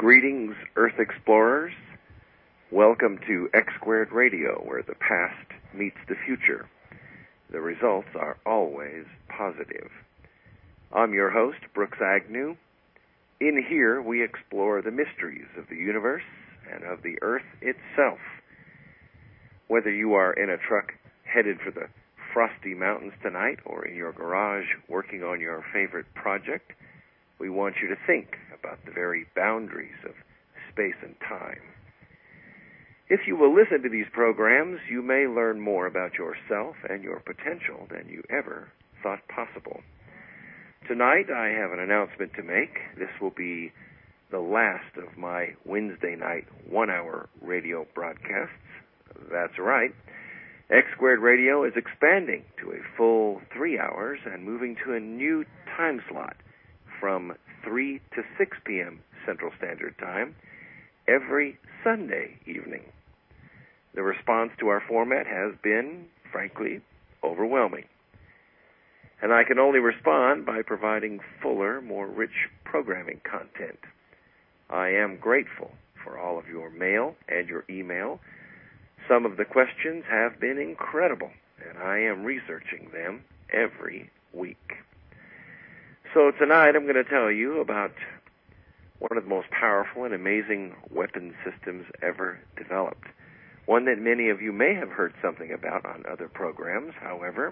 Greetings, Earth Explorers. Welcome to X Squared Radio, where the past meets the future. The results are always positive. I'm your host, Brooks Agnew. In here, we explore the mysteries of the universe and of the Earth itself. Whether you are in a truck headed for the frosty mountains tonight or in your garage working on your favorite project, we want you to think about the very boundaries of space and time. If you will listen to these programs, you may learn more about yourself and your potential than you ever thought possible. Tonight, I have an announcement to make. This will be the last of my Wednesday night 1-hour radio broadcasts. That's right. X Squared Radio is expanding to a full 3 hours and moving to a new time slot from 3 to 6 p.m. Central Standard Time every Sunday evening. The response to our format has been, frankly, overwhelming. And I can only respond by providing fuller, more rich programming content. I am grateful for all of your mail and your email. Some of the questions have been incredible, and I am researching them every week. So tonight I'm going to tell you about one of the most powerful and amazing weapon systems ever developed. One that many of you may have heard something about on other programs. However,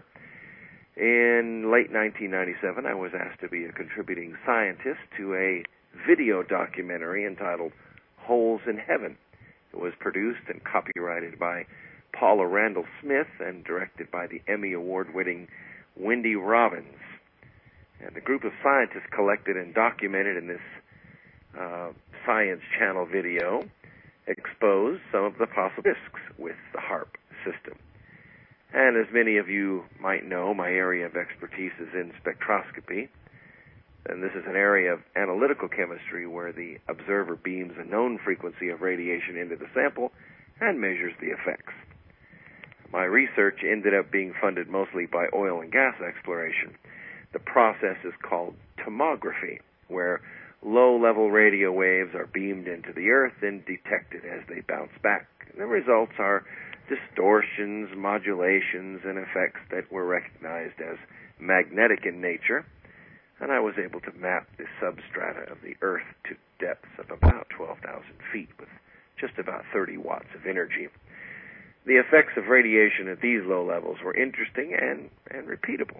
in late 1997, I was asked to be a contributing scientist to a video documentary entitled Holes in Heaven. It was produced and copyrighted by Paula Randall Smith and directed by the Emmy Award-winning Wendy Robbins. And the group of scientists collected and documented in this Science Channel video exposed some of the possible risks with the HAARP system. And as many of you might know, my area of expertise is in spectroscopy. And this is an area of analytical chemistry where the observer beams a known frequency of radiation into the sample and measures the effects. My research ended up being funded mostly by oil and gas exploration. The process is called tomography, where low-level radio waves are beamed into the Earth and detected as they bounce back. And the results are distortions, modulations, and effects that were recognized as magnetic in nature. And I was able to map the substrata of the Earth to depths of about 12,000 feet with just about 30 watts of energy. The effects of radiation at these low levels were interesting and repeatable.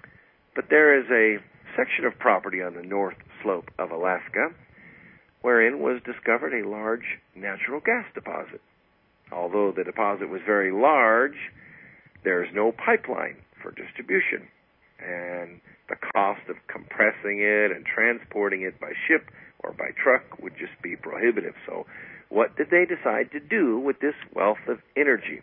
But there is a section of property on the north slope of Alaska wherein was discovered a large natural gas deposit. Although the deposit was very large, there is no pipeline for distribution, and the cost of compressing it and transporting it by ship or by truck would just be prohibitive. So what did they decide to do with this wealth of energy?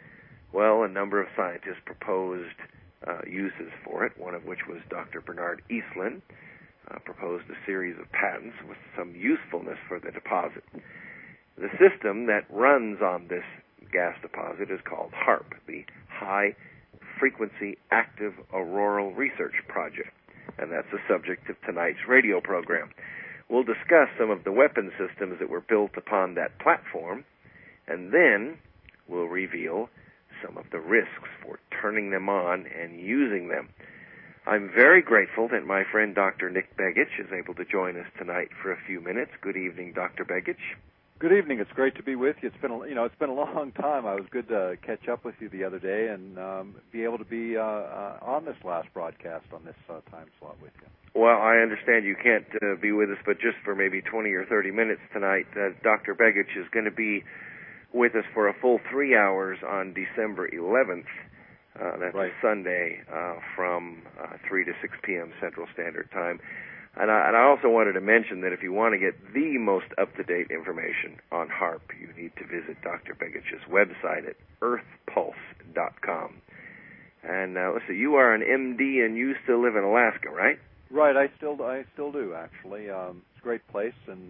Well, a number of scientists proposed uses for it, one of which was Dr. Bernard Eastlund, proposed a series of patents with some usefulness for the deposit. The system that runs on this gas deposit is called HAARP, the High Frequency Active Auroral Research Project, and that's the subject of tonight's radio program. We'll discuss some of the weapon systems that were built upon that platform, and then we'll reveal some of the risks for turning them on and using them. I'm very grateful that my friend Dr. Nick Begich is able to join us tonight for a few minutes. Good evening, Dr. Begich. Good evening. It's great to be with you. It's been a long time. I was good to catch up with you the other day and be able to be on this last broadcast on this time slot with you. Well, I understand you can't be with us, but just for maybe 20 or 30 minutes tonight, Dr. Begich is going to be with us for a full 3 hours on December 11th. That's right. Sunday from 3 to 6 p.m. Central Standard Time. And I also wanted to mention that if you want to get the most up-to-date information on HAARP, you need to visit Dr. Begich's website at earthpulse.com. And let's see, you are an MD and you still live in Alaska, right? Right, I still do actually. It's a great place, and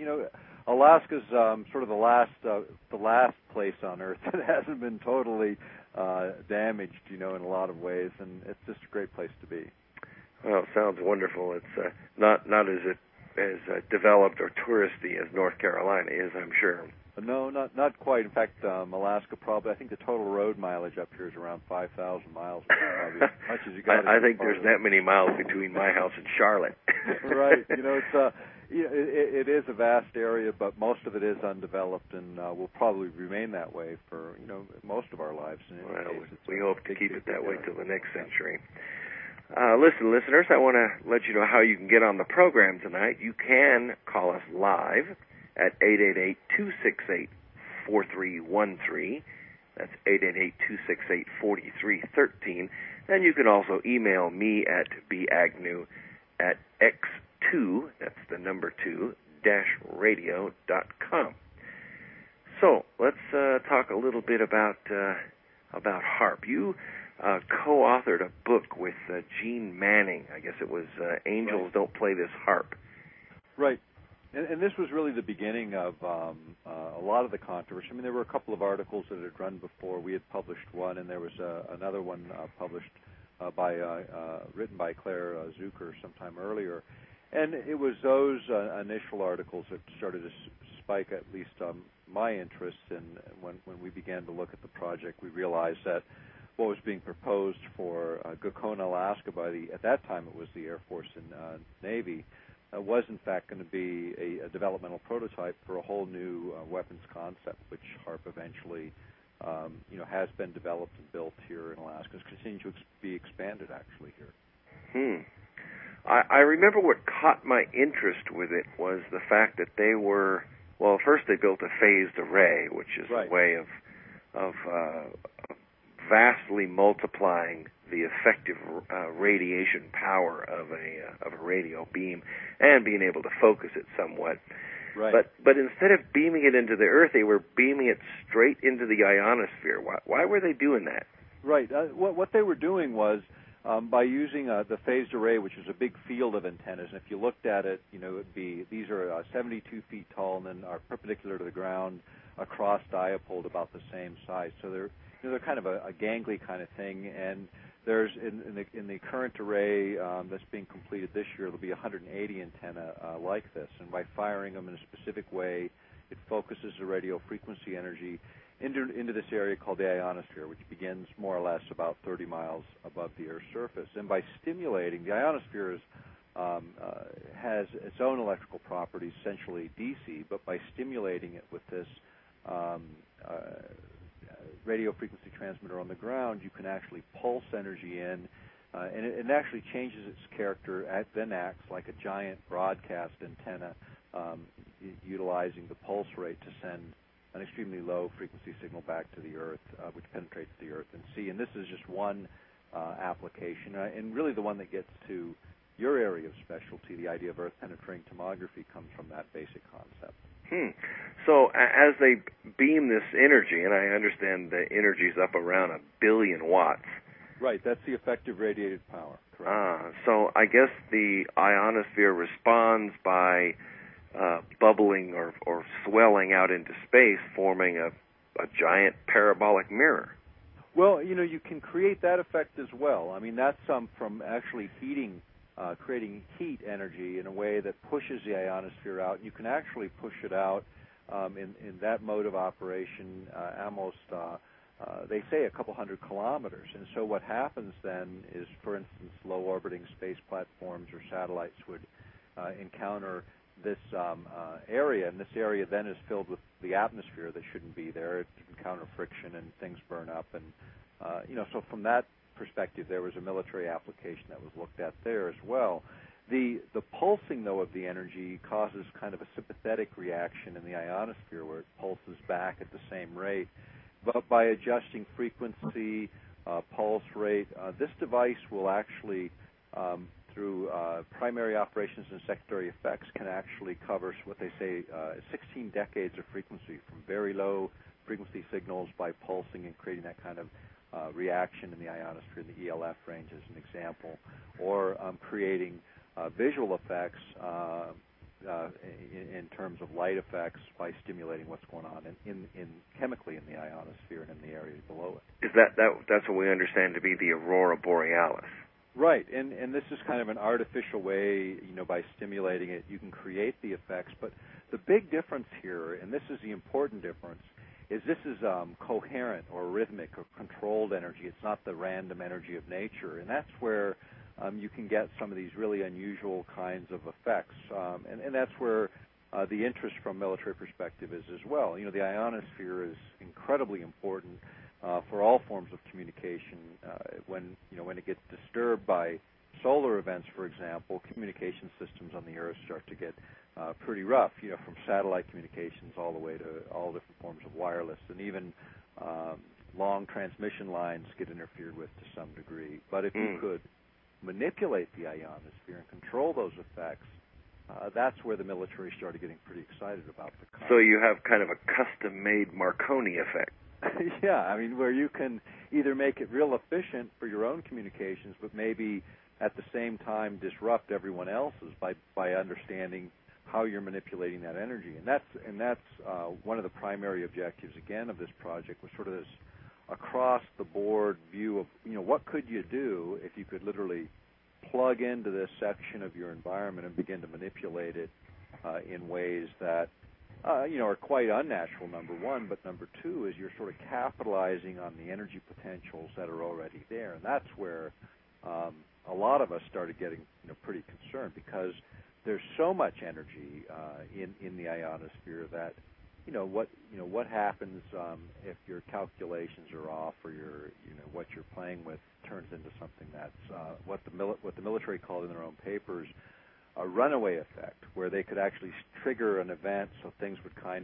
Alaska's sort of the last place on Earth that hasn't been totally damaged, in a lot of ways, and it's just a great place to be. Well, it sounds wonderful. It's not as it developed or touristy as North Carolina is, I'm sure. No, not quite. In fact, Alaska probably, I think the total road mileage up here is around 5,000 miles, which is probably as much as you got. I think there's that many miles between my house and Charlotte. Right. It is a vast area, but most of it is undeveloped, and will probably remain that way for most of our lives. We hope to keep it that way till the next century. Listen, listeners, I want to let you know how you can get on the program tonight. You can call us live at 888-268-4313. That's 888-268-4313. And you can also email me at bagnew@x2, that's the number 2, -radio.com. So let's talk a little bit about HAARP. You co-authored a book with Gene Manning. I guess it was Angels Right. Don't Play This HAARP. Right. And this was really the beginning of a lot of the controversy. I mean, there were a couple of articles that had run before. We had published one, and there was another one published written by Claire Zucker sometime earlier. And it was those initial articles that started to spike at least my interest. And when we began to look at the project, we realized that what was being proposed for Gakona, Alaska at that time it was the Air Force and Navy, was in fact going to be a developmental prototype for a whole new weapons concept, which HAARP eventually, has been developed and built here in Alaska. It's continuing to be expanded actually here. I remember what caught my interest with it was the fact that they were, first they built a phased array, which is Right. a way of vastly multiplying the effective radiation power of a radio beam and being able to focus it somewhat. Right. But instead of beaming it into the Earth, they were beaming it straight into the ionosphere. Why were they doing that? Right. What they were doing was by using the phased array, which is a big field of antennas. And if you looked at it, these are 72 feet tall and then are perpendicular to the ground across dipole about the same size. So they're kind of a gangly kind of thing. And there's in the current array that's being completed this year, there'll be 180 antenna like this. And by firing them in a specific way, it focuses the radio frequency energy into this area called the ionosphere, which begins more or less about 30 miles above the Earth's surface. And by stimulating, the ionosphere has its own electrical properties, essentially DC, but by stimulating it with this radio frequency transmitter on the ground, you can actually pulse energy in, and it actually changes its character, then acts like a giant broadcast antenna, utilizing the pulse rate to send an extremely low frequency signal back to the Earth, which penetrates the Earth and sea. And this is just one application, and really the one that gets to your area of specialty. The idea of Earth penetrating tomography comes from that basic concept. So as they beam this energy, and I understand the energy is up around 1 billion watts. Right, that's the effective radiated power. Correct. So I guess the ionosphere responds by bubbling or swelling out into space, forming a giant parabolic mirror. Well, you can create that effect as well. I mean, that's from actually creating heat energy in a way that pushes the ionosphere out. You can actually push it out in that mode of operation almost, they say, a couple hundred kilometers. And so what happens then is, for instance, low-orbiting space platforms or satellites would encounter this area, and this area then is filled with the atmosphere that shouldn't be there. It encounter friction and things burn up. And, so from that perspective, there was a military application that was looked at there as well. The pulsing, though, of the energy causes kind of a sympathetic reaction in the ionosphere where it pulses back at the same rate. But by adjusting frequency, pulse rate, this device will actually, through primary operations and secondary effects, can actually cover what they say 16 decades of frequency, from very low frequency signals by pulsing and creating that kind of reaction in the ionosphere, in the ELF range as an example, or creating visual effects in terms of light effects by stimulating what's going on in chemically in the ionosphere and in the areas below it. Is that's what we understand to be the aurora borealis? Right, and this is kind of an artificial way, by stimulating it, you can create the effects. But the big difference here, and this is the important difference, is this is coherent or rhythmic or controlled energy. It's not the random energy of nature, and that's where you can get some of these really unusual kinds of effects, and that's where the interest from military perspective is as well. The ionosphere is incredibly important for all forms of communication. When it gets disturbed by solar events, for example, communication systems on the Earth start to get pretty rough. From satellite communications all the way to all different forms of wireless, and even long transmission lines get interfered with to some degree. But if you could manipulate the ionosphere and control those effects, that's where the military started getting pretty excited about the concept. So you have kind of a custom-made Marconi effect. Yeah, where you can either make it real efficient for your own communications, but maybe at the same time disrupt everyone else's by understanding how you're manipulating that energy. And that's one of the primary objectives, again, of this project, was sort of this across-the-board view of, what could you do if you could literally plug into this section of your environment and begin to manipulate it in ways that are quite unnatural, number one, but number two is you're sort of capitalizing on the energy potentials that are already there. And that's where a lot of us started getting pretty concerned, because there's so much energy in the ionosphere that what happens if your calculations are off, or what you're playing with turns into something that's what the military called in their own papers a runaway effect, where they could actually trigger an event, so things would kind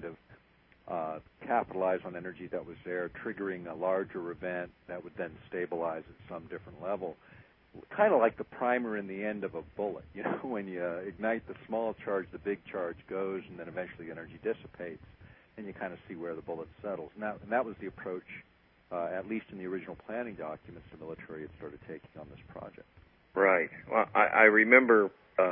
of capitalize on energy that was there, triggering a larger event that would then stabilize at some different level. Kind of like the primer in the end of a bullet. When you ignite the small charge, the big charge goes, and then eventually energy dissipates, and you kind of see where the bullet settles. And that was the approach, at least in the original planning documents, the military had started taking on this project. Right. Well, I remember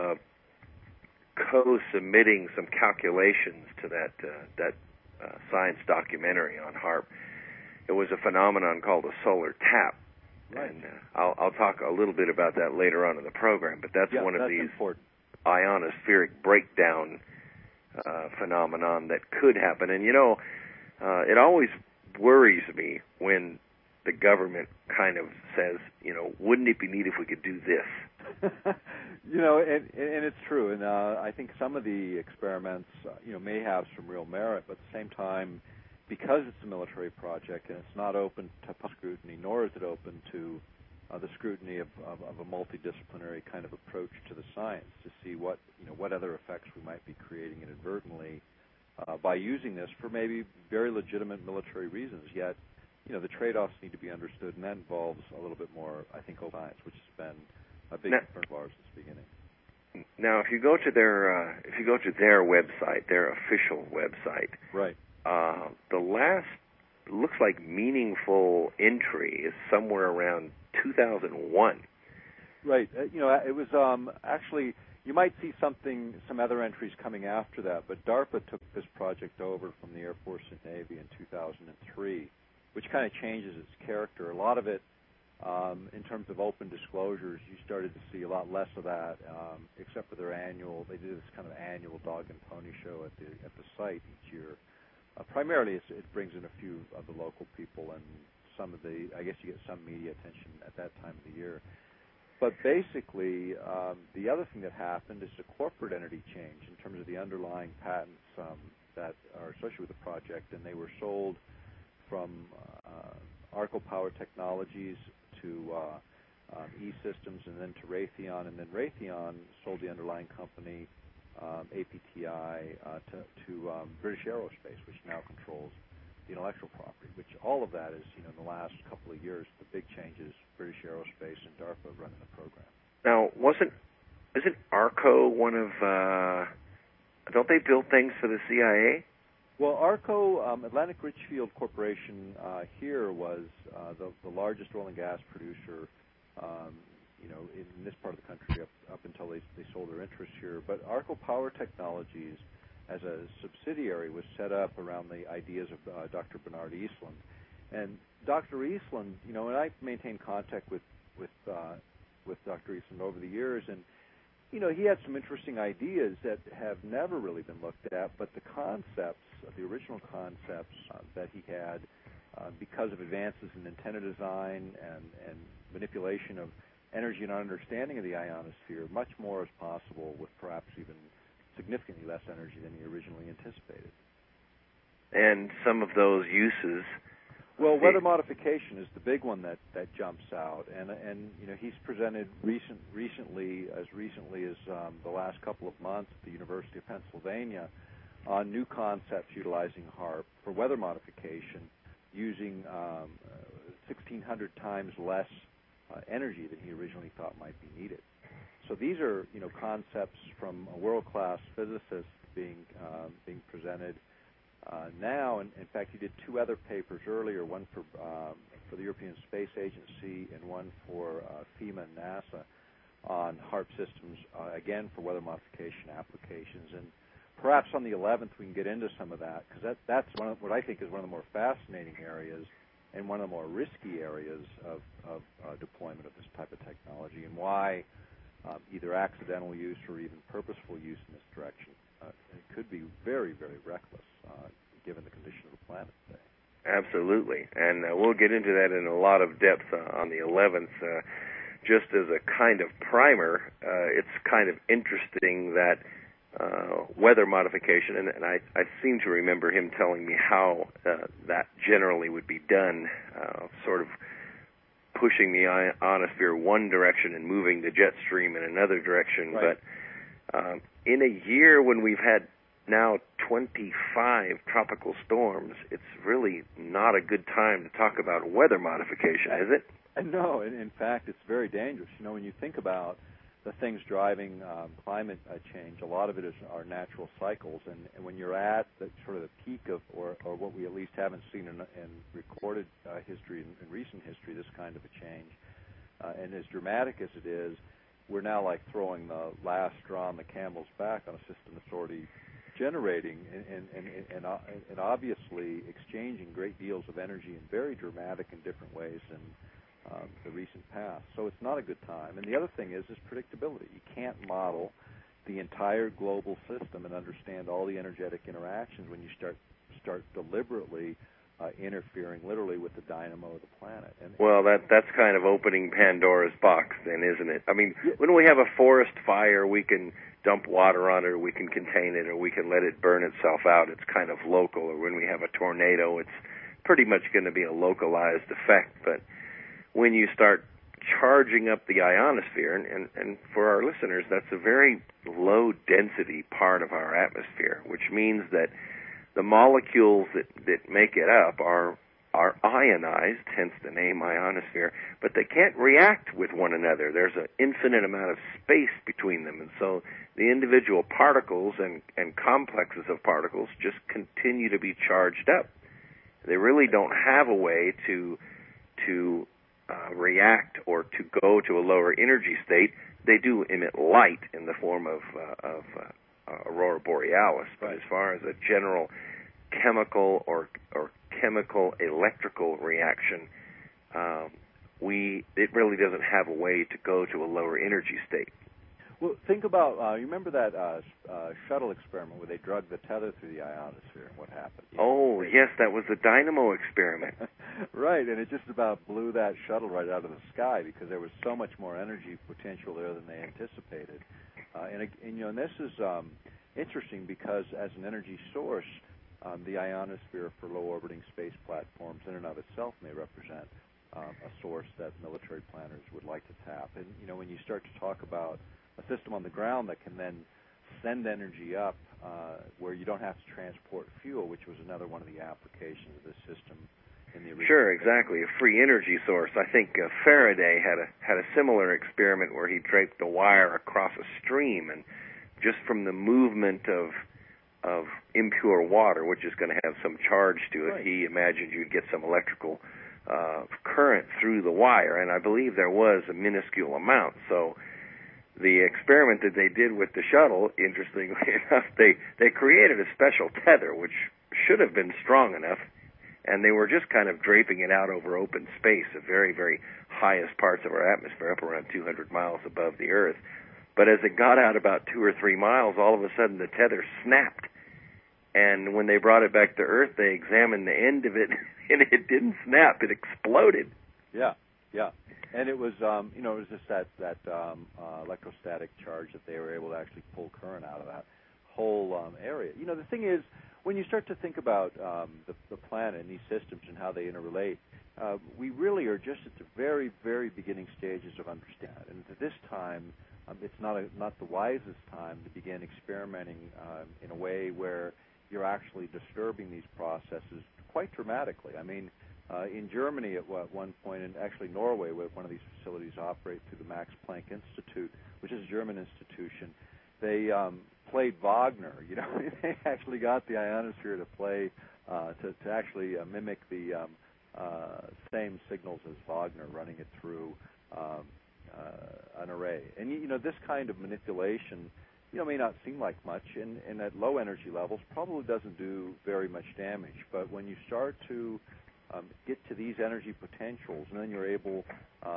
co-submitting some calculations to that science documentary on HAARP. It was a phenomenon called a solar tap. Right. And I'll talk a little bit about that later on in the program, but that's one of these important ionospheric breakdown phenomenon that could happen. And, it always worries me when the government kind of says, wouldn't it be neat if we could do this? And it's true. And I think some of the experiments, may have some real merit, but at the same time, because it's a military project and it's not open to public scrutiny, nor is it open to the scrutiny of a multidisciplinary kind of approach to the science to see what other effects we might be creating inadvertently by using this for maybe very legitimate military reasons. Yet, the trade-offs need to be understood, and that involves a little bit more, I think, open science, which has been a big concern of ours since the beginning. Now, if you go to their website, their official website, right, the last looks like meaningful entry is somewhere around 2001. Right. It was actually, you might see some other entries coming after that, but DARPA took this project over from the Air Force and Navy in 2003, which kind of changes its character. A lot of it, in terms of open disclosures, you started to see a lot less of that, except for they do this kind of annual dog and pony show at the site each year. Primarily, it brings in a few of the local people and I guess you get some media attention at that time of the year. But basically, the other thing that happened is the corporate entity change in terms of the underlying patents that are associated with the project, and they were sold from Arco Power Technologies to E-Systems, and then to Raytheon, and then Raytheon sold the underlying company, APTI, to British Aerospace, which now controls the intellectual property, which all of that is, in the last couple of years, the big changes, British Aerospace and DARPA running the program. Now, isn't Arco one of, don't they build things for the CIA? Well, Arco, Atlantic Richfield Corporation here was the largest oil and gas producer, in this part of the country up until they sold their interest here. But Arco Power Technologies, as a subsidiary, was set up around the ideas of Dr. Bernard Eastland. And Dr. Eastland, and I maintain contact with with Dr. Eastman over the years, and he had some interesting ideas that have never really been looked at, but the concepts, the original concepts that he had, because of advances in antenna design and manipulation of energy and understanding of the ionosphere, much more is possible with perhaps even significantly less energy than he originally anticipated. And some of those uses... Well, weather modification is the big one that jumps out, and he's presented recently as the last couple of months at the University of Pennsylvania on new concepts utilizing HAARP for weather modification, using 1,600 times less energy than he originally thought might be needed. So these are concepts from a world-class physicist being presented. Now, in fact, he did two other papers earlier, one for the European Space Agency and one for FEMA and NASA on HAARP systems, again for weather modification applications. And perhaps on the 11th we can get into some of that, because that's what I think is one of the more fascinating areas and one of the more risky areas of deployment of this type of technology, and why either accidental use or even purposeful use in this direction it could be very, very reckless given the condition of the planet today. Absolutely, and we'll get into that in a lot of depth on the 11th. Just as a kind of primer, it's kind of interesting that weather modification, and I seem to remember him telling me how that generally would be done, sort of pushing the ionosphere one direction and moving the jet stream in another direction. Right. But in a year when we've had now 25 tropical storms, it's really not a good time to talk about weather modification, is it? No, in fact, it's very dangerous. When you think about the things driving climate change, a lot of it is our natural cycles, and when you're at the sort of the peak of, or what we at least haven't seen in recorded history, in recent history, this kind of a change, and as dramatic as it is, we're now like throwing the last straw on the camel's back on a system that's already generating and obviously exchanging great deals of energy in very dramatic and different ways in the recent past. So it's not a good time. And the other thing is predictability. You can't model the entire global system and understand all the energetic interactions when you start deliberately interfering literally with the dynamo of the planet. Well, that's kind of opening Pandora's box then, isn't it? I mean, when we have a forest fire, we can dump water on it, or we can contain it, or we can let it burn itself out. It's kind of local. Or when we have a tornado, it's pretty much going to be a localized effect. But when you start charging up the ionosphere, and for our listeners, that's a very low-density part of our atmosphere, which means that the molecules that make it up are ionized, hence the name ionosphere, but they can't react with one another. There's an infinite amount of space between them, and so the individual particles and complexes of particles just continue to be charged up. They really don't have a way to react or to go to a lower energy state. They do emit light in the form of aurora borealis, but as far as a general chemical or chemical electrical reaction, it really doesn't have a way to go to a lower energy state. Well, think about, you remember that shuttle experiment where they drug the tether through the ionosphere and what happened? Oh, yes, that was the dynamo experiment. Right, and it just about blew that shuttle right out of the sky because there was so much more energy potential there than they anticipated. And this is interesting because as an energy source, the ionosphere for low-orbiting space platforms in and of itself may represent a source that military planners would like to tap. And, when you start to talk about a system on the ground that can then send energy up where you don't have to transport fuel, which was another one of the applications of this system in the original. Sure, exactly, a free energy source. I think Faraday had a similar experiment where he draped the wire across a stream, and just from the movement of impure water, which is going to have some charge to it, right, he imagined you'd get some electrical current through the wire, and I believe there was a minuscule amount. So the experiment that they did with the shuttle, interestingly enough, they created a special tether which should have been strong enough. and they were just kind of draping it out over open space, the very, very highest parts of our atmosphere, up around 200 miles above the Earth. But as it got out about 2 or 3 miles, all of a sudden the tether snapped. And when they brought it back to Earth, they examined the end of it, and it didn't snap. It exploded. Yeah. And it was, it was just that electrostatic charge that they were able to actually pull current out of that whole area. The thing is, when you start to think about the planet and these systems and how they interrelate, we really are just at the very, very beginning stages of understanding. And at this time, it's not the wisest time to begin experimenting in a way where you're actually disturbing these processes quite dramatically. I mean, in Germany at one point, and actually Norway, where one of these facilities operates through the Max Planck Institute, which is a German institution, they played Wagner. They actually got the ionosphere to play, to actually mimic the same signals as Wagner, running it through an array. And this kind of manipulation, may not seem like much, and at low energy levels probably doesn't do very much damage. But when you start to get to these energy potentials, and then you're able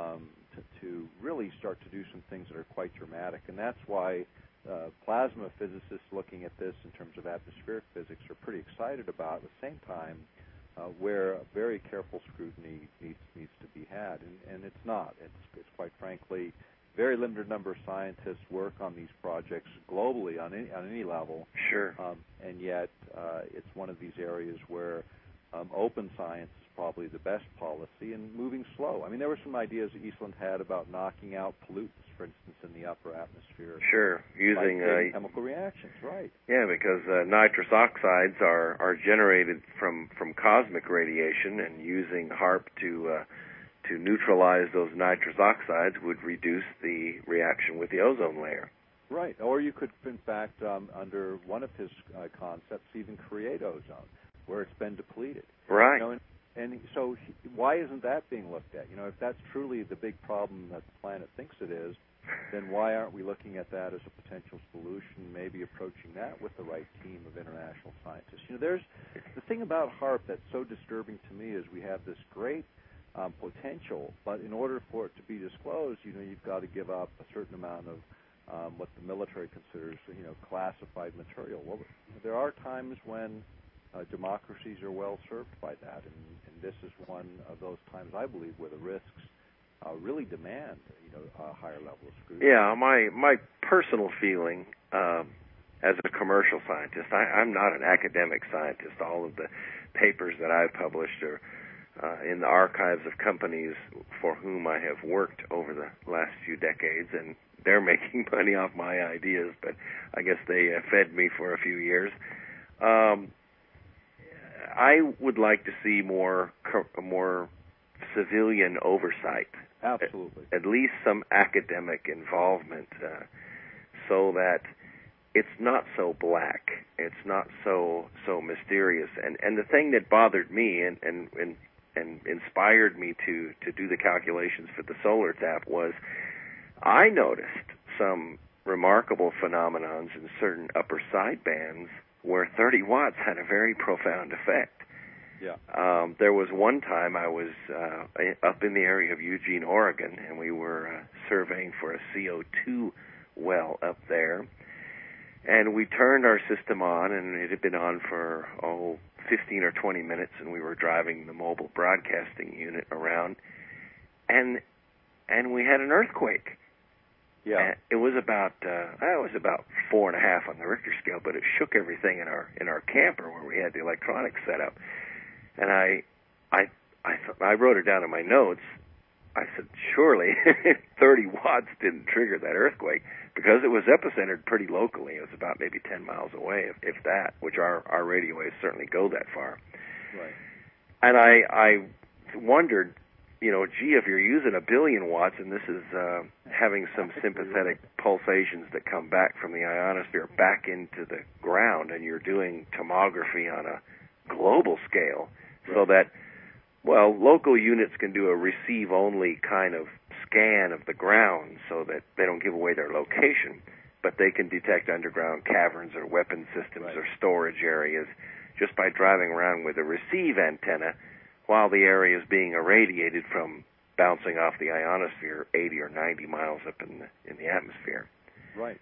to really start to do some things that are quite dramatic. And that's why plasma physicists looking at this in terms of atmospheric physics are pretty excited about. At the same time, where a very careful scrutiny needs to be had, and it's not. It's quite frankly, very limited number of scientists work on these projects globally on any level. Sure. And yet, it's one of these areas where open science is probably the best policy and moving slow. I mean, there were some ideas that Eastland had about knocking out pollutants, for instance, in the upper atmosphere. Sure, using chemical reactions, right? Yeah, because nitrous oxides are generated from cosmic radiation, and using HAARP to neutralize those nitrous oxides would reduce the reaction with the ozone layer. Right, or you could, in fact, under one of his concepts, even create ozone where it's been depleted. Right. And so why isn't that being looked at? If that's truly the big problem that the planet thinks it is, then why aren't we looking at that as a potential solution, maybe approaching that with the right team of international scientists? There's the thing about HAARP that's so disturbing to me is we have this great potential, but in order for it to be disclosed, you've got to give up a certain amount of what the military considers, classified material. Well, there are times when democracies are well served by that, and this is one of those times, I believe, where the risks really demand, a higher level of scrutiny. Yeah, my personal feeling as a commercial scientist, I'm not an academic scientist. All of the papers that I've published are in the archives of companies for whom I have worked over the last few decades, and they're making money off my ideas, but I guess they fed me for a few years. I would like to see more civilian oversight. Absolutely. At least some academic involvement, so that it's not so black, it's not so mysterious. And the thing that bothered me and inspired me to do the calculations for the solar tap was I noticed some remarkable phenomenons in certain upper sidebands where 30 watts had a very profound effect. Yeah. There was one time I was up in the area of Eugene, Oregon, and we were surveying for a CO2 well up there. And we turned our system on, and it had been on for, 15 or 20 minutes, and we were driving the mobile broadcasting unit around, and we had an earthquake. Yeah. And it was about 4.5 on the Richter scale, but it shook everything in our camper where we had the electronics set up. And I wrote it down in my notes. I said, surely 30 watts didn't trigger that earthquake, because it was epicentered pretty locally. It was about maybe 10 miles away, if that, which our radio waves certainly go that far. Right. And I wondered, gee, if you're using 1 billion watts and this is having some sympathetic pulsations that come back from the ionosphere back into the ground, and you're doing tomography on a global scale, right, so that, well, local units can do a receive-only kind of scan of the ground so that they don't give away their location, but they can detect underground caverns or weapon systems, right, or storage areas. just by driving around with a receive antenna while the area is being irradiated from bouncing off the ionosphere 80 or 90 miles up in the atmosphere. Right.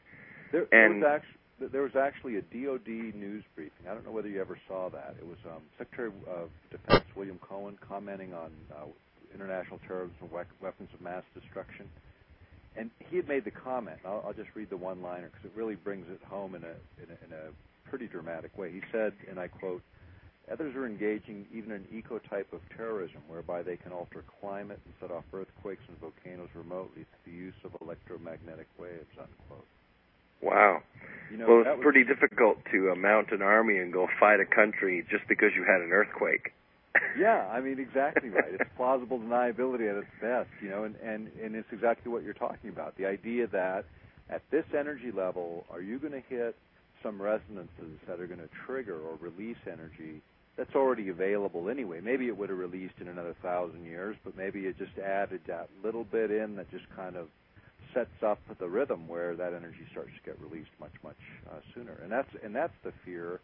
There was actually a DoD news briefing. I don't know whether you ever saw that. It was Secretary of Defense William Cohen commenting on international terrorism and weapons of mass destruction. And he had made the comment. I'll just read the one-liner because it really brings it home in a pretty dramatic way. He said, and I quote, "Others are engaging even an eco-type of terrorism whereby they can alter climate and set off earthquakes and volcanoes remotely through the use of electromagnetic waves," unquote. Wow. Well, it's pretty difficult to mount an army and go fight a country just because you had an earthquake. Yeah, I mean, exactly right. It's plausible deniability at its best, and it's exactly what you're talking about. The idea that at this energy level, are you going to hit some resonances that are going to trigger or release energy that's already available anyway? Maybe it would have released in another 1,000 years, but maybe it just added that little bit in that just kind of sets up the rhythm where that energy starts to get released much, much sooner. And that's the fear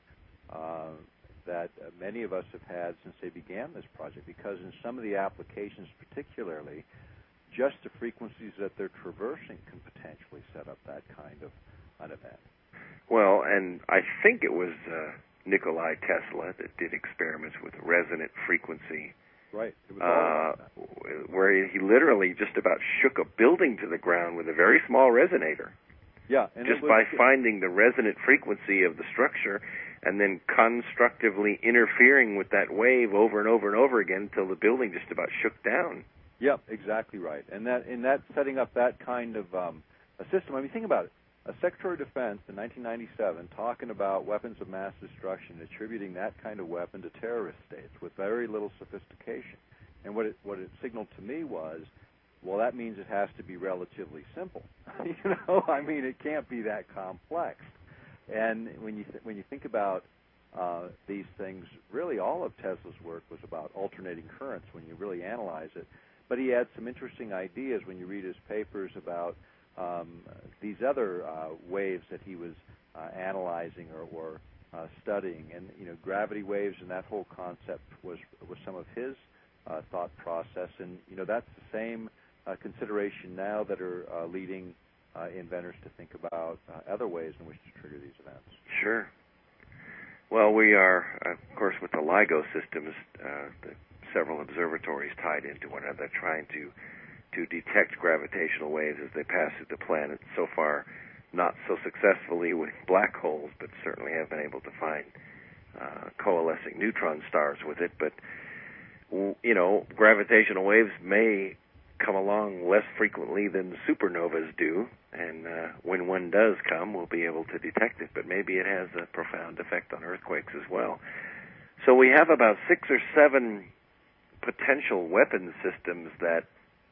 that many of us have had since they began this project, because in some of the applications particularly, just the frequencies that they're traversing can potentially set up that kind of an event. Well, and I think it was Nikola Tesla that did experiments with resonant frequency. Right. It was all about that. Where he literally just about shook a building to the ground with a very small resonator. Yeah. And just by finding the resonant frequency of the structure and then constructively interfering with that wave over and over and over again until the building just about shook down. Yep, exactly right. And that setting up that kind of a system. I mean, think about it. A Secretary of Defense in 1997 talking about weapons of mass destruction, attributing that kind of weapon to terrorist states with very little sophistication. And what it signaled to me was, well, that means it has to be relatively simple. I mean, it can't be that complex. And when you think about these things, really all of Tesla's work was about alternating currents when you really analyze it. But he had some interesting ideas when you read his papers about these other waves that he was analyzing or studying, and gravity waves and that whole concept was some of his thought process, and that's the same consideration now that are leading inventors to think about other ways in which to trigger these events. Sure. Well, we are, of course, with the LIGO systems, the several observatories tied into one another, trying to detect gravitational waves as they pass through the planet. So far, not so successfully with black holes, but certainly have been able to find coalescing neutron stars with it. But, gravitational waves may come along less frequently than the supernovas do, and when one does come, we'll be able to detect it. But maybe it has a profound effect on earthquakes as well. So we have about 6 or 7 potential weapon systems that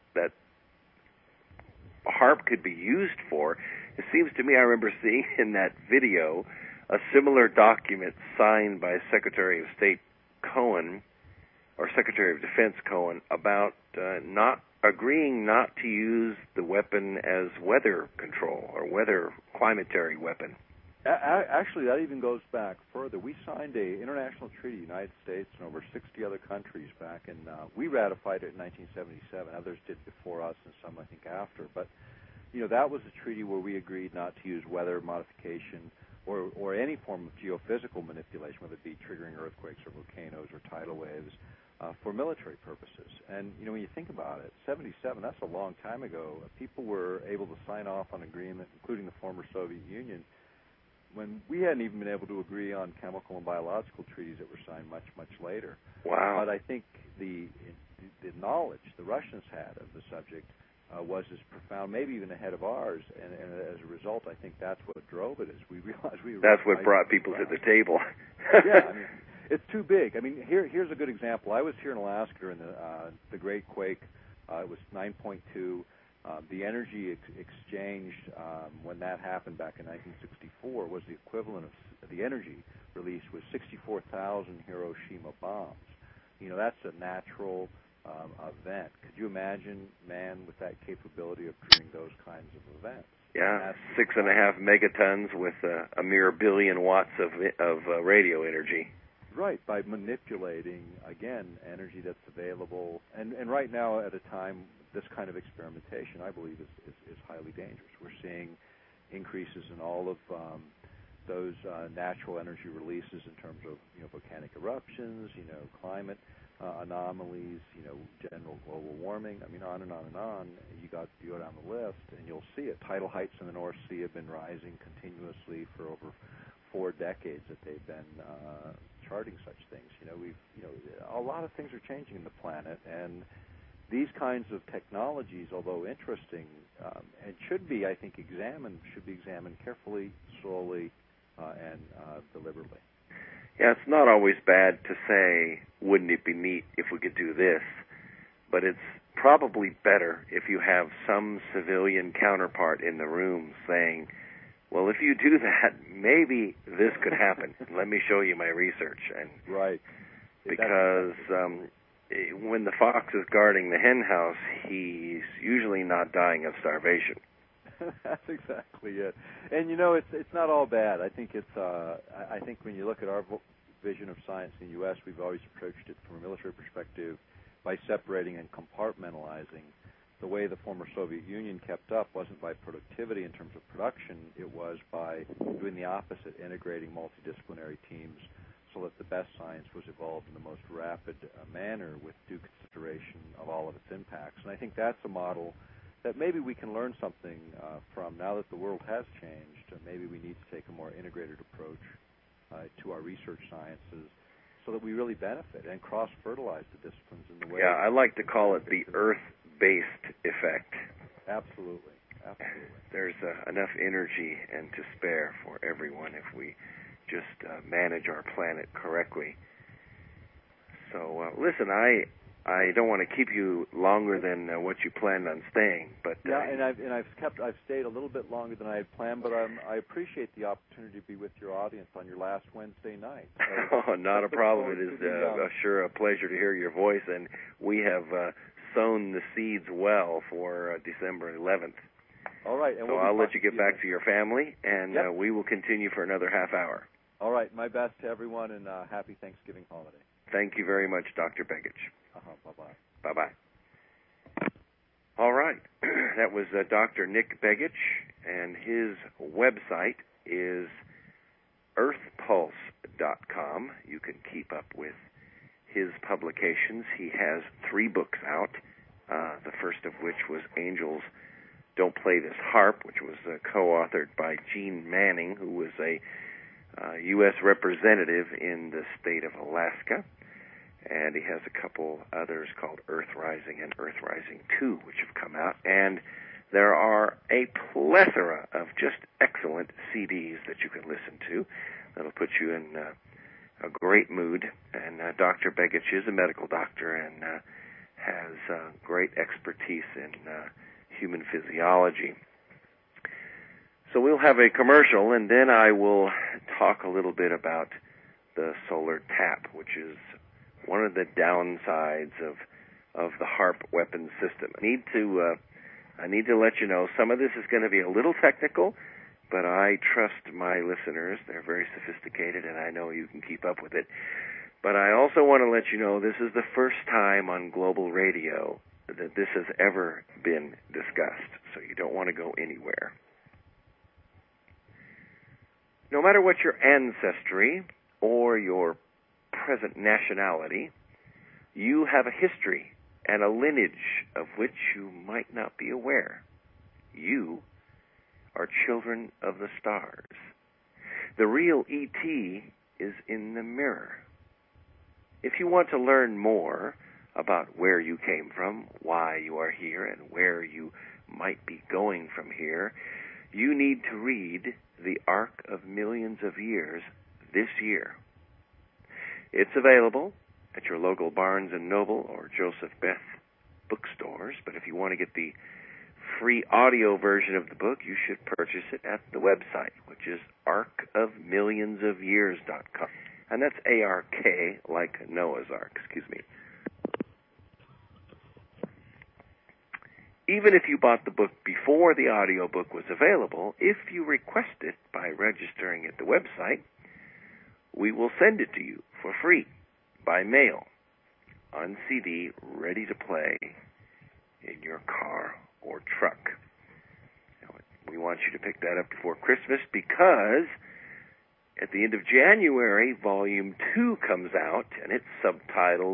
HAARP could be used for. It seems to me, I remember seeing in that video a similar document signed by Secretary of State Cohen, or Secretary of Defense Cohen, about not agreeing not to use the weapon as weather control or weather climatary weapon. Actually, that even goes back further. We signed an international treaty, United States and over 60 other countries back in, we ratified it in 1977. Others did before us and some, I think, after. But, that was a treaty where we agreed not to use weather modification or any form of geophysical manipulation, whether it be triggering earthquakes or volcanoes or tidal waves, for military purposes. And, when you think about it, 77, that's a long time ago. People were able to sign off on agreement, including the former Soviet Union, when we hadn't even been able to agree on chemical and biological treaties that were signed much, much later. Wow. But I think the knowledge the Russians had of the subject was as profound, maybe even ahead of ours, and as a result, I think that's what drove it, is we realized we were... That's what brought people to the table. Yeah, I mean, it's too big. I mean, here's a good example. I was here in Alaska during the Great Quake. It was 9.2. The energy exchanged when that happened back in 1964 was the equivalent of the energy released was 64,000 Hiroshima bombs. That's a natural event. Could you imagine man with that capability of triggering those kinds of events? Yeah, 6.5 megatons with a mere billion watts of radio energy. Right, by manipulating, again, energy that's available. And right now, at a time, this kind of experimentation, I believe, is highly dangerous. We're seeing increases in all of those natural energy releases in terms of, volcanic eruptions, climate anomalies, general global warming. I mean, on and on and on. You go down the list, and you'll see it. Tidal heights in the North Sea have been rising continuously for over 4 decades that they've been charting such things. A lot of things are changing in the planet, and these kinds of technologies, although interesting, and should be, I think, examined carefully, slowly, and deliberately. Yeah, it's not always bad to say, wouldn't it be neat if we could do this? But it's probably better if you have some civilian counterpart in the room saying, well, if you do that, maybe this could happen. Let me show you my research. And right. Because when the fox is guarding the hen house, he's usually not dying of starvation. That's exactly it. And it's not all bad. I think I think when you look at our vision of science in the U.S., we've always approached it from a military perspective by separating and compartmentalizing. The way the former Soviet Union kept up wasn't by productivity in terms of production. It was by doing the opposite, integrating multidisciplinary teams so that the best science was evolved in the most rapid manner with due consideration of all of its impacts. And I think that's a model that maybe we can learn something from. Now that the world has changed, maybe we need to take a more integrated approach to our research sciences so that we really benefit and cross-fertilize the disciplines in the way. Yeah, I like to call it the Earth-based effect. Absolutely. There's enough energy and to spare for everyone if we just manage our planet correctly. So, listen, I don't want to keep you longer than what you planned on staying, but and I've stayed a little bit longer than I had planned, but I appreciate the opportunity to be with your audience on your last Wednesday night. So not a problem. It is sure a pleasure to hear your voice, and we have sown the seeds well for December 11th. All right. And so I'll let you get back to your family, and we will continue for another half hour. All right. My best to everyone, and happy Thanksgiving holiday. Thank you very much, Dr. Begich. Bye-bye. Bye-bye. All right. That was Dr. Nick Begich, and his website is earthpulse.com. You can keep up with his publications. He has 3 books out, the first of which was Angels Don't Play This Harp, which was co-authored by Gene Manning, who was a U.S. representative in the state of Alaska. And he has a couple others called Earth Rising and Earth Rising 2, which have come out. And there are a plethora of just excellent CDs that you can listen to that'll put you in a great mood. And Dr. Begich is a medical doctor and has great expertise in human physiology. So we'll have a commercial, and then I will talk a little bit about the solar tap, which is one of the downsides of the HARP weapon system. I need to let you know some of this is going to be a little technical, but I trust my listeners. They're very sophisticated, and I know you can keep up with it. But I also want to let you know this is the first time on Global Radio that this has ever been discussed, so you don't want to go anywhere. No matter what your ancestry or your present nationality, you have a history and a lineage of which you might not be aware. You are children of the stars. The real E.T. is in the mirror. If you want to learn more about where you came from, why you are here, and where you might be going from here, you need to read The Ark of Millions of Years this year. It's available at your local Barnes & Noble or Joseph Beth bookstores, but if you want to get the free audio version of the book, you should purchase it at the website, which is arkofmillionsofyears.com. And that's A-R-K, like Noah's Ark, Even if you bought the book before the audio book was available, if you request it by registering at the website, we will send it to you for free by mail on CD, ready to play in your car or truck. We want you to pick that up before Christmas because at the end of January, Volume 2 comes out, and it's subtitled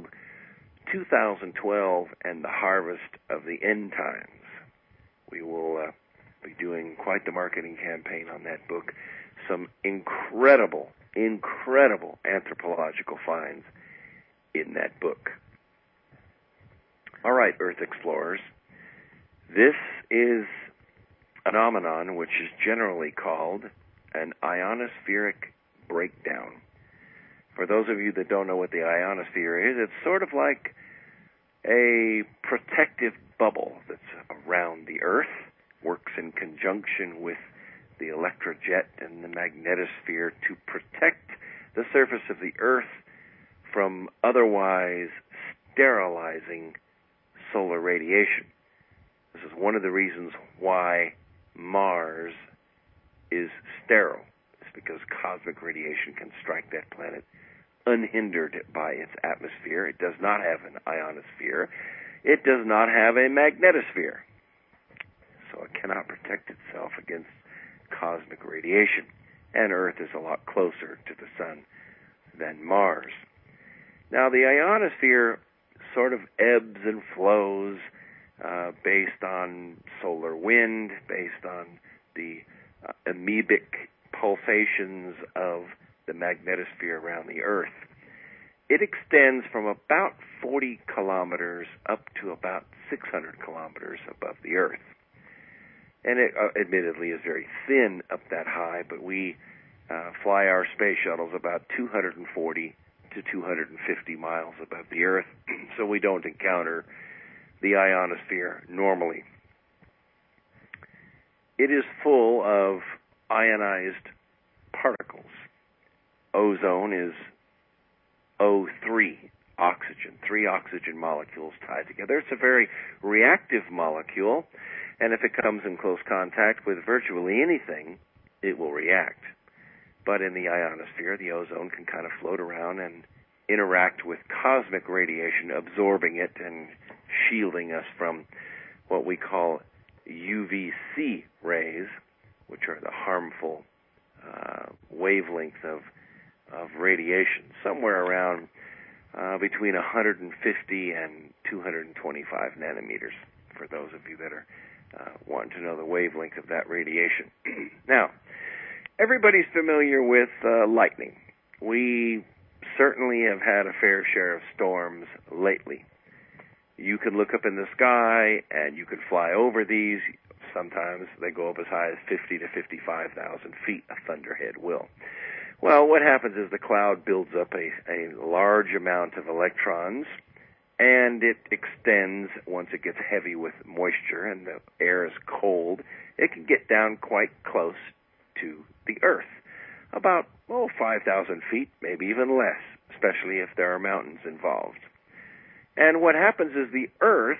2012 and the Harvest of the End Times. We will be doing quite the marketing campaign on that book. Some incredible anthropological finds in that book. All right, Earth Explorers. This is a phenomenon which is generally called an ionospheric breakdown. For those of you that don't know what the ionosphere is, it's sort of like a protective bubble that's around the Earth, works in conjunction with the electrojet and the magnetosphere to protect the surface of the Earth from otherwise sterilizing solar radiation. This is one of the reasons why Mars is sterile. It's because cosmic radiation can strike that planet unhindered by its atmosphere. It does not have an ionosphere. It does not have a magnetosphere. So it cannot protect itself against cosmic radiation. And Earth is a lot closer to the Sun than Mars. Now, the ionosphere sort of ebbs and flows based on solar wind, based on the amoebic pulsations of the magnetosphere around the Earth. It extends from about 40 kilometers up to about 600 kilometers above the Earth. And it admittedly is very thin up that high, but we fly our space shuttles about 240 to 250 miles above the Earth, so we don't encounter the ionosphere normally. It is full of ionized particles. Ozone is O3, oxygen, 3 oxygen molecules tied together. It's a very reactive molecule, and if it comes in close contact with virtually anything, it will react. But in the ionosphere, the ozone can kind of float around and interact with cosmic radiation, absorbing it and shielding us from what we call UVC rays, which are the harmful wavelengths of radiation, somewhere around between 150 and 225 nanometers, for those of you that are wanting to know the wavelength of that radiation. Now, everybody's familiar with lightning. We certainly have had a fair share of storms lately. You can look up in the sky and you can fly over these. Sometimes they go up as high as 50 to 55,000 feet, a thunderhead will. Well, what happens is the cloud builds up a large amount of electrons, and it extends once it gets heavy with moisture and the air is cold. It can get down quite close to the Earth, about 5,000 feet, maybe even less, especially if there are mountains involved. And what happens is the Earth,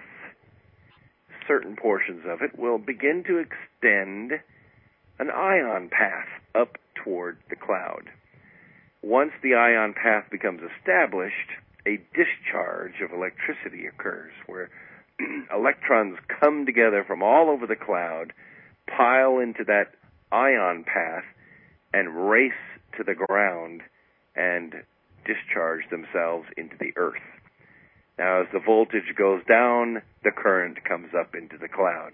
certain portions of it, will begin to extend an ion path up toward the cloud. Once the ion path becomes established, a discharge of electricity occurs where electrons come together from all over the cloud, pile into that ion path, and race to the ground and discharge themselves into the Earth. Now, as the voltage goes down, the current comes up into the cloud.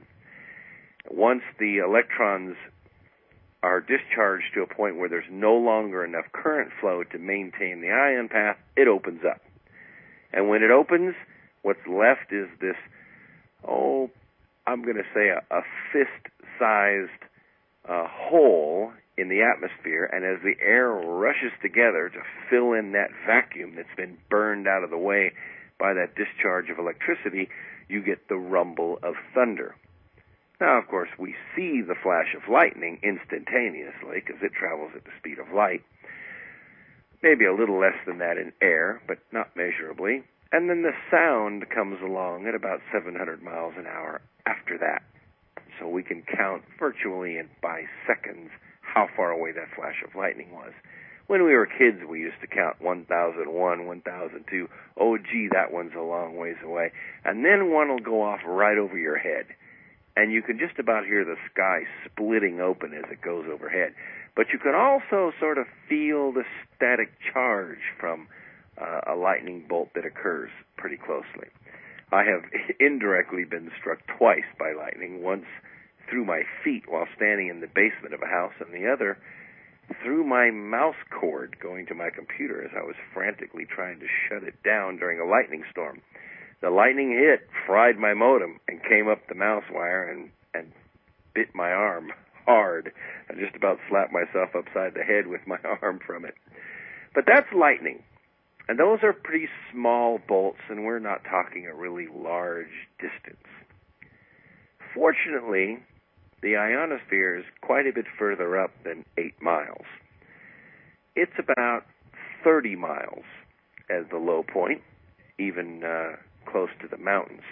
Once the electrons are discharged to a point where there's no longer enough current flow to maintain the ion path, it opens up. And when it opens, what's left is this, I'm going to say a fist-sized hole in the atmosphere, and as the air rushes together to fill in that vacuum that's been burned out of the way by that discharge of electricity, you get the rumble of thunder. Now, of course, we see the flash of lightning instantaneously because it travels at the speed of light. Maybe a little less than that in air, but not measurably. And then the sound comes along at about 700 miles an hour after that. So we can count virtually by seconds how far away that flash of lightning was. When we were kids, we used to count 1001, 1002. Oh, gee, that one's a long ways away. And then one will go off right over your head. And you can just about hear the sky splitting open as it goes overhead. But you can also sort of feel the static charge from a lightning bolt that occurs pretty closely. I have indirectly been struck twice by lightning, once through my feet while standing in the basement of a house, and the other through my mouse cord going to my computer as I was frantically trying to shut it down during a lightning storm. The lightning hit, fried my modem, and came up the mouse wire and bit my arm hard. I just about slapped myself upside the head with my arm from it. But that's lightning. And those are pretty small bolts, and we're not talking a really large distance. Fortunately, the ionosphere is quite a bit further up than 8 miles. It's about 30 miles as the low point, even close to the mountains.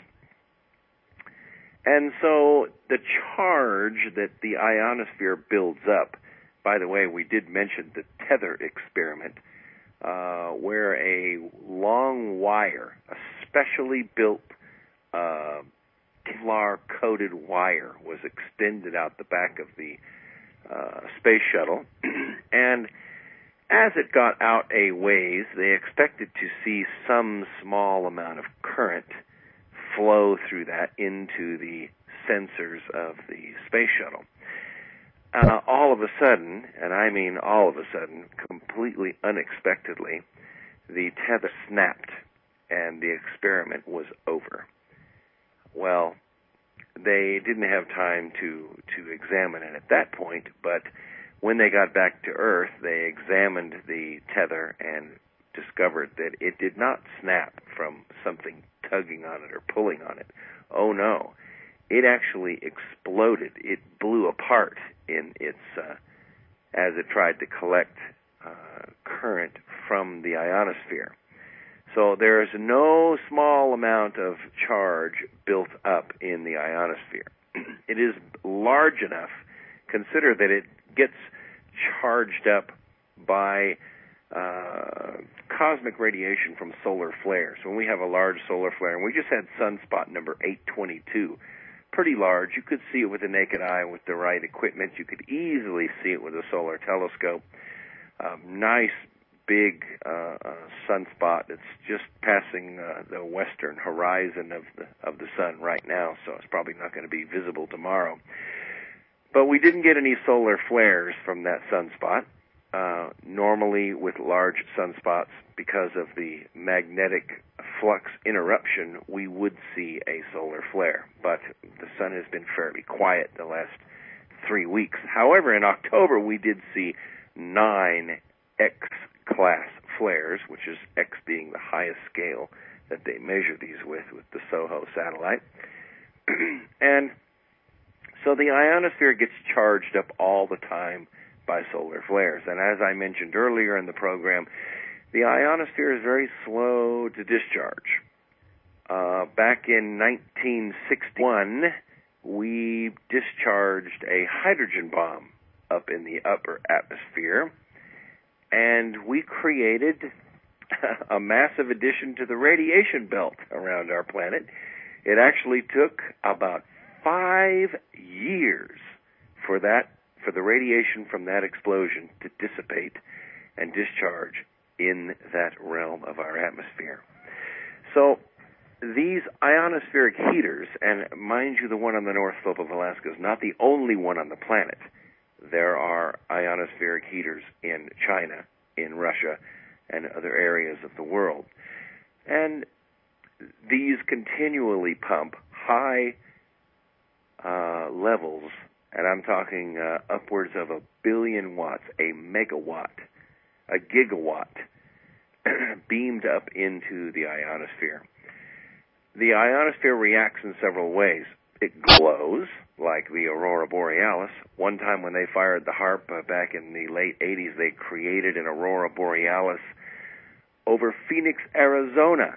And so the charge that the ionosphere builds up, by the way, we did mention the tether experiment, where a long wire, a specially built Kevlar-coated wire, was extended out the back of the space shuttle. And as it got out a ways, they expected to see some small amount of current flow through that into the sensors of the space shuttle. All of a sudden, and I mean all of a sudden, completely unexpectedly, the tether snapped and the experiment was over. Well, they didn't have time to examine it at that point, but when they got back to Earth, they examined the tether and discovered that it did not snap from something tugging on it or pulling on it. Oh no, it actually exploded. It blew apart in its as it tried to collect current from the ionosphere. So there is no small amount of charge built up in the ionosphere. It is large enough. Consider that it gets charged up by cosmic radiation from solar flares. When we have a large solar flare, and we just had sunspot number 822, pretty large. You could see it with the naked eye with the right equipment. You could easily see it with a solar telescope. Nice big sunspot. It's just passing the western horizon of the sun right now, so it's probably not going to be visible tomorrow. But we didn't get any solar flares from that sunspot. Normally with large sunspots, because of the magnetic flux interruption, we would see a solar flare. But the sun has been fairly quiet the last 3 weeks. However, in October, we did see 9 X-class flares, which is X being the highest scale that they measure these with the SOHO satellite. And so the ionosphere gets charged up all the time by solar flares. And as I mentioned earlier in the program, the ionosphere is very slow to discharge. Back in 1961, we discharged a hydrogen bomb up in the upper atmosphere, and we created a massive addition to the radiation belt around our planet. It actually took about 5 years for the radiation from that explosion to dissipate and discharge in that realm of our atmosphere. So these ionospheric heaters, and mind you, the one on the North Slope of Alaska is not the only one on the planet. There are ionospheric heaters in China, in Russia, and other areas of the world. And these continually pump high levels, and I'm talking upwards of 1 billion watts, a megawatt, a gigawatt, beamed up into the ionosphere. The ionosphere reacts in several ways. It glows, like the aurora borealis. One time when they fired the HAARP back in the late 80s, they created an aurora borealis over Phoenix, Arizona.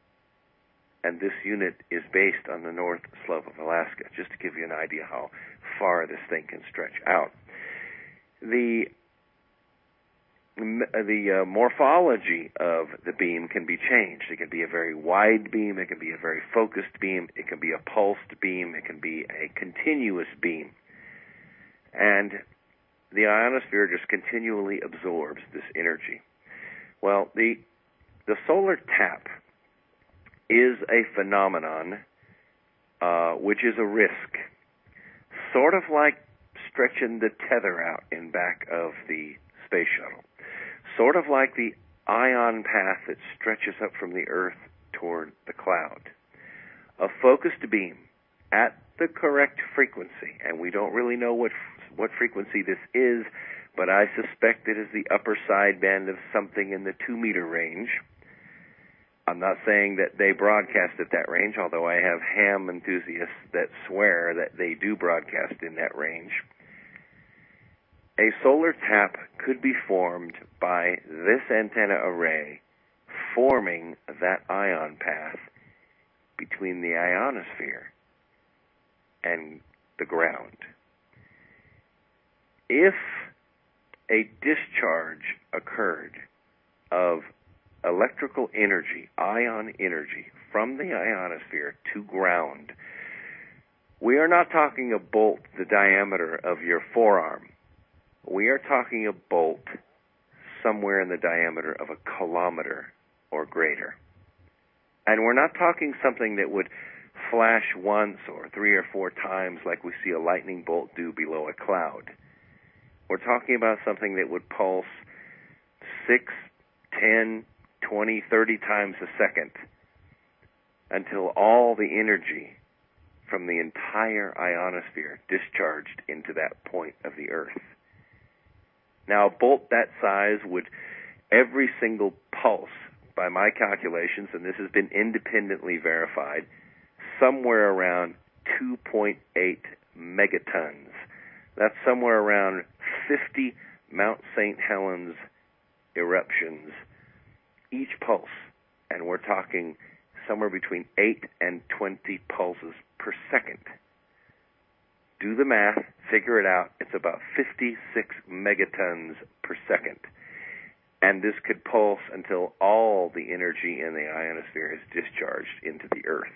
And this unit is based on the North Slope of Alaska, just to give you an idea how far this thing can stretch out. The the morphology of the beam can be changed. It can be a very wide beam, it can be a very focused beam, it can be a pulsed beam, it can be a continuous beam. And the ionosphere just continually absorbs this energy. Well, the solar tap is a phenomenon which is a risk, sort of like stretching the tether out in back of the space shuttle, sort of like the ion path that stretches up from the Earth toward the cloud. A focused beam at the correct frequency, and we don't really know what frequency this is, but I suspect it is the upper sideband of something in the 2-meter range. I'm not saying that they broadcast at that range, although I have ham enthusiasts that swear that they do broadcast in that range. A solar tap could be formed by this antenna array forming that ion path between the ionosphere and the ground. If a discharge occurred of electrical energy, ion energy, from the ionosphere to ground, we are not talking a bolt the diameter of your forearm. We are talking a bolt somewhere in the diameter of 1 kilometer or greater. And we're not talking something that would flash once or 3 or 4 times like we see a lightning bolt do below a cloud. We're talking about something that would pulse 6, 10, 20, 30 times a second until all the energy from the entire ionosphere discharged into that point of the Earth. Now, a bolt that size would, every single pulse, by my calculations, and this has been independently verified, somewhere around 2.8 megatons. That's somewhere around 50 Mount St. Helens eruptions each pulse, and we're talking somewhere between 8 and 20 pulses per second. Do the math, figure it out. It's about 56 megatons per second. And this could pulse until all the energy in the ionosphere is discharged into the Earth.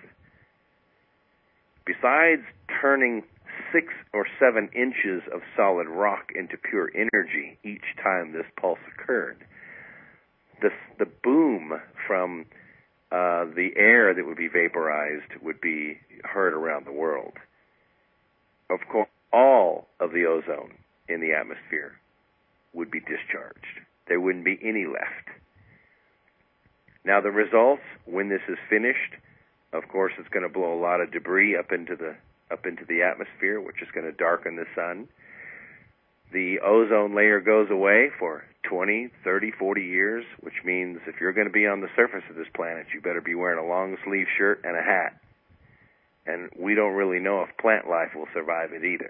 Besides turning 6 or 7 inches of solid rock into pure energy each time this pulse occurred, the boom from the air that would be vaporized would be heard around the world. Of course, all of the ozone in the atmosphere would be discharged. There wouldn't be any left. Now, the results, when this is finished, of course, it's going to blow a lot of debris up into the atmosphere, which is going to darken the sun. The ozone layer goes away for 20, 30, 40 years, which means if you're going to be on the surface of this planet, you better be wearing a long-sleeve shirt and a hat. And we don't really know if plant life will survive it either.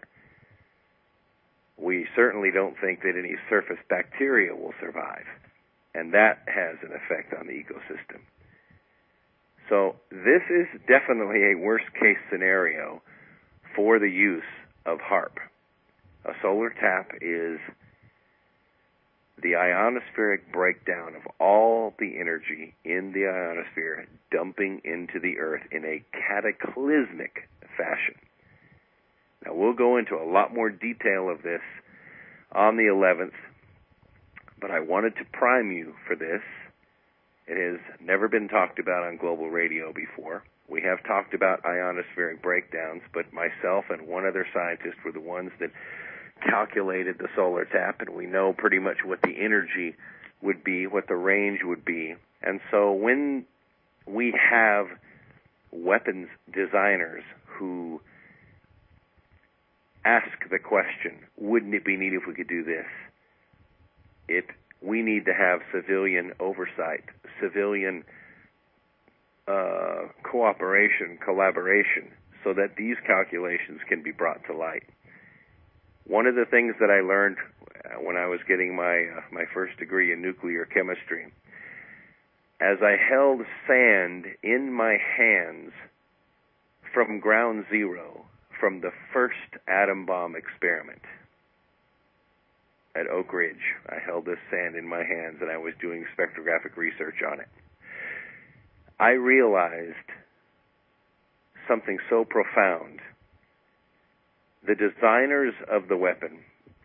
We certainly don't think that any surface bacteria will survive, and that has an effect on the ecosystem. So this is definitely a worst-case scenario for the use of HAARP. A solar tap is the ionospheric breakdown of all the energy in the ionosphere dumping into the Earth in a cataclysmic fashion. Now, we'll go into a lot more detail of this on the 11th, but I wanted to prime you for this. It has never been talked about on global radio before. We have talked about ionospheric breakdowns, but myself and one other scientist were the ones that calculated the solar tap, and we know pretty much what the energy would be, what the range would be. And so when we have weapons designers who ask the question, wouldn't it be neat if we could do this? We need to have civilian oversight, civilian cooperation, collaboration, so that these calculations can be brought to light. One of the things that I learned when I was getting my first degree in nuclear chemistry, as I held sand in my hands from ground zero, from the first atom bomb experiment, at Oak Ridge. I held this sand in my hands, and I was doing spectrographic research on it. I realized something so profound. The designers of the weapon,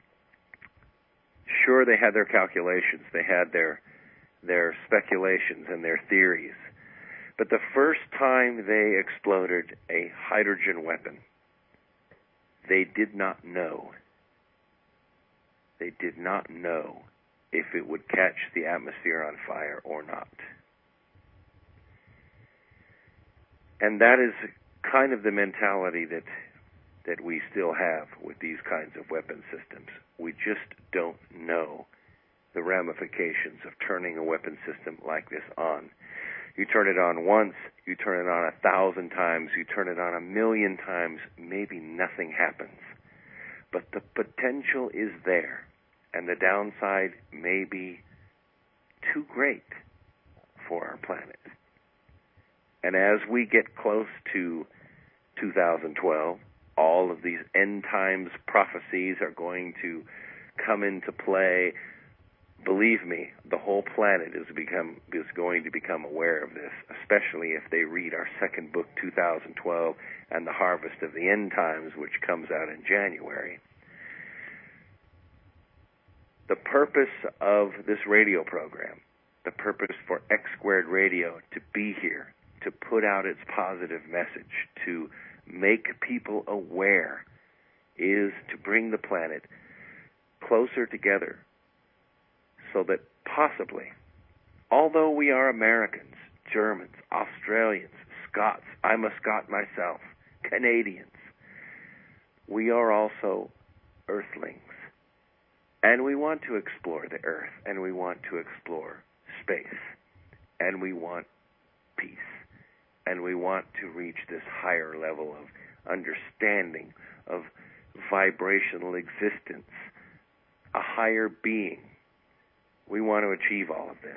sure, they had their calculations, they had their speculations and their theories, but the first time they exploded a hydrogen weapon, they did not know. They did not know if it would catch the atmosphere on fire or not. And that is kind of the mentality that we still have with these kinds of weapon systems. We just don't know the ramifications of turning a weapon system like this on. You turn it on once, you turn it on 1,000 times, you turn it on 1,000,000 times, maybe nothing happens. But the potential is there, and the downside may be too great for our planet. And as we get close to 2012, all of these end times prophecies are going to come into play. Believe me, the whole planet is going to become aware of this, especially if they read our second book, 2012, and the Harvest of the End Times, which comes out in January. The purpose of this radio program, the purpose for X Squared Radio to be here, to put out its positive message, to make people aware, is to bring the planet closer together, so that possibly, although we are Americans, Germans, Australians, Scots, I'm a Scot myself, Canadians, we are also Earthlings. And we want to explore the Earth, and we want to explore space, and we want peace, and we want to reach this higher level of understanding, of vibrational existence, a higher being. We want to achieve all of this.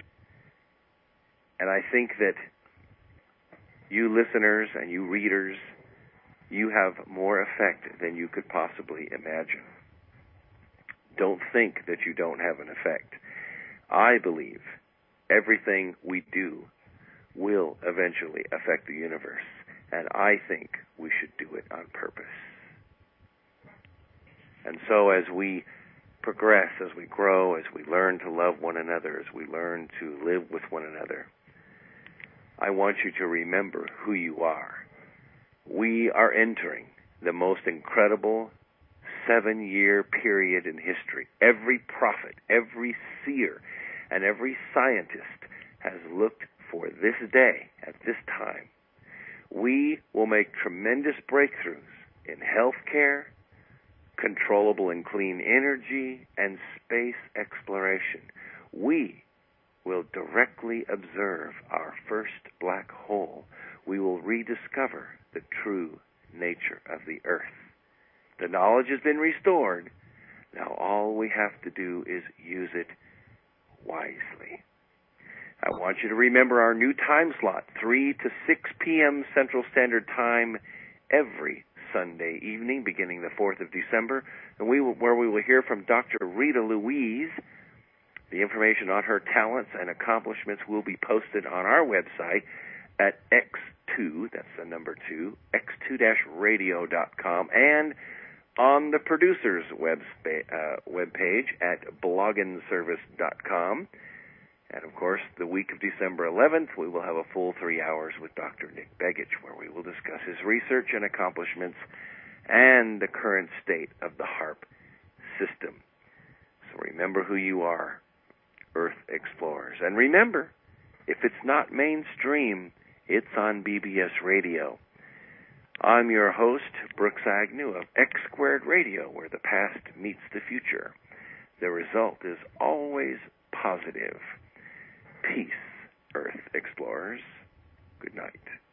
And I think that you listeners and you readers, you have more effect than you could possibly imagine. Don't think that you don't have an effect. I believe everything we do will eventually affect the universe, and I think we should do it on purpose. And so as we progress, as we grow, as we learn to love one another, as we learn to live with one another, I want you to remember who you are. We are entering the most incredible 7-year period in history. Every prophet, every seer, and every scientist has looked for this day at this time. We will make tremendous breakthroughs in healthcare, controllable and clean energy, and space exploration. We will directly observe our first black hole. We will rediscover the true nature of the Earth. The knowledge has been restored. Now all we have to do is use it wisely. I want you to remember our new time slot, 3 to 6 p.m. Central Standard Time every Sunday evening, beginning the 4th of December, and where we will hear from Dr. Rita Louise. The information on her talents and accomplishments will be posted on our website at X2, that's the number 2, x2-radio.com, and on the producer's webpage at bloginservice.com. And, of course, the week of December 11th, we will have a full 3 hours with Dr. Nick Begich, where we will discuss his research and accomplishments and the current state of the HAARP system. So remember who you are, Earth Explorers. And remember, if it's not mainstream, it's on BBS Radio. I'm your host, Brooks Agnew of X Squared Radio, where the past meets the future. The result is always positive. Peace, Earth Explorers. Good night.